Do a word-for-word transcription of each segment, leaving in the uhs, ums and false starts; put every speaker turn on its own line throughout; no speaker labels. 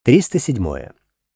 триста седьмое.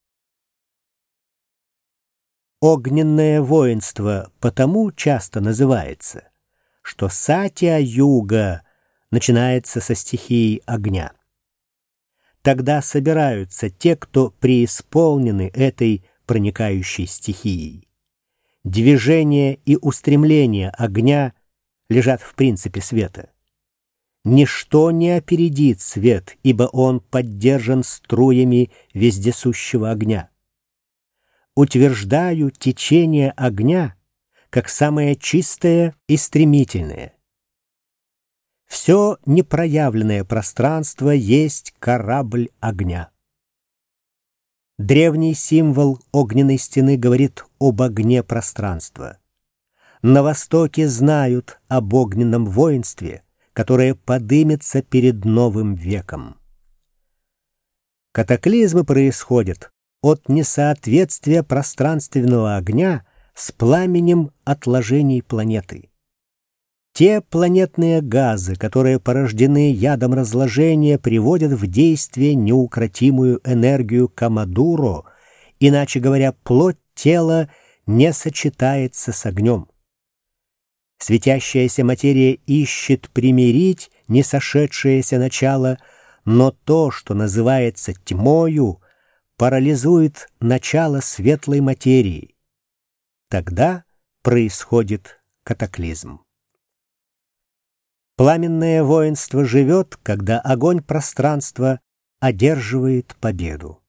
Огненное воинство потому часто называется, что Сатья-юга начинается со стихии огня. Тогда собираются те, кто преисполнены этой проникающей стихией. Движение и устремление огня лежат в принципе света. Ничто не опередит свет, ибо он поддержан струями вездесущего огня. Утверждаю течение огня как самое чистое и стремительное. Все непроявленное пространство есть корабль огня. Древний символ огненной стены говорит об огне пространства. На Востоке знают об огненном воинстве, которое подымется перед новым веком. Катаклизмы происходят от несоответствия пространственного огня с пламенем отложений планеты. Те планетные газы, которые порождены ядом разложения, приводят в действие неукротимую энергию Камадуро, иначе говоря, плоть тела не сочетается с огнем. Светящаяся материя ищет примирить несошедшееся начало, но то, что называется тьмою, парализует начало светлой материи. Тогда происходит катаклизм. Пламенное воинство живет, когда огонь пространства одерживает победу.